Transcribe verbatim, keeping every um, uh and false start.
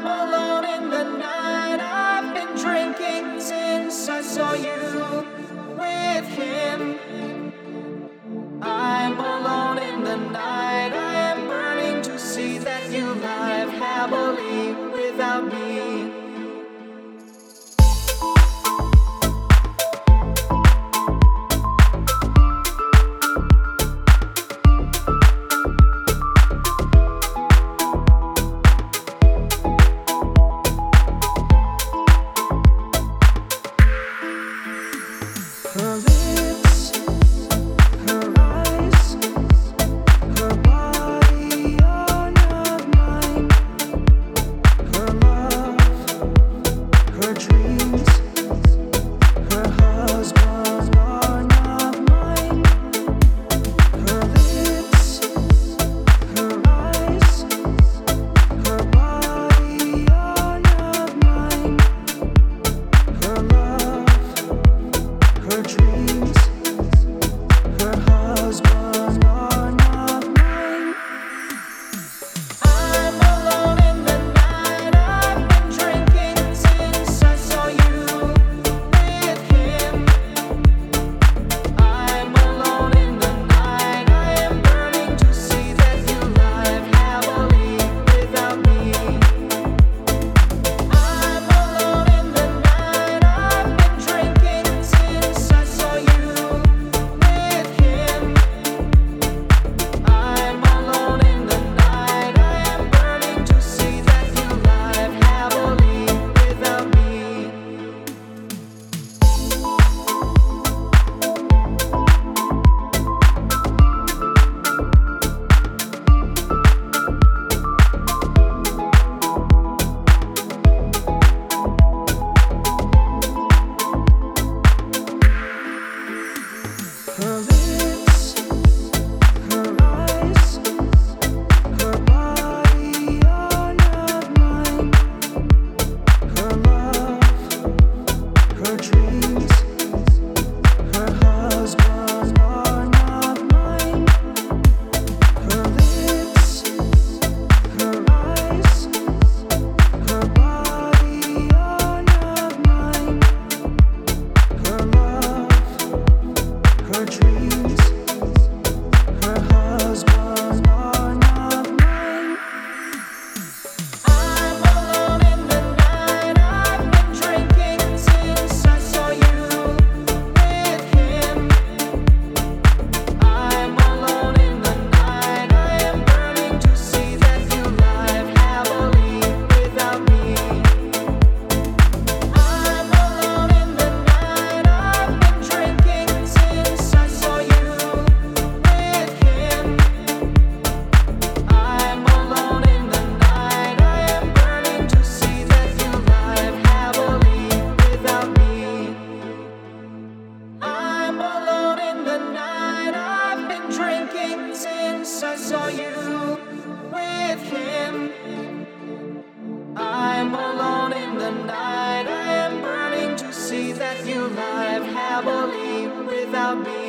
I'm alone in the night. I've been drinking since I saw you with him. I'm alone in the night. I am burning to see that you live happily without me. Her lips, her eyes, her body are not mine. Her love, her dreams, her husband are not mine. Her lips, her eyes, her body are not mine. Her love, her dreams, her husband are not mine. I'm alone in the night. I've been drinking since I saw you with him. I'm alone in the night. I am burning to see that you live happily without me. I'm alone in the night. I've been drinking since I saw you with him. I'm alone in the night. I am burning to see that you live happily without me. Her lips, her eyes, her body are not mine. Her love, her dreams, her husband are not mine. Her lips, her eyes, her body are not mine. Her love, her dreams, her husband are not mine. I'm alone in the night. I've been drinking since I saw you with him. I'm alone in the night. I am burning to see that you live happily without me. I'm alone in the night. I've been drinking since I saw you with him. I'm alone in the night. I am burning to see that you live happily without me. I'm alone in the night. I've been drinking since I saw you with him. I'm alone in the night. I am burning to see that you live happily without me.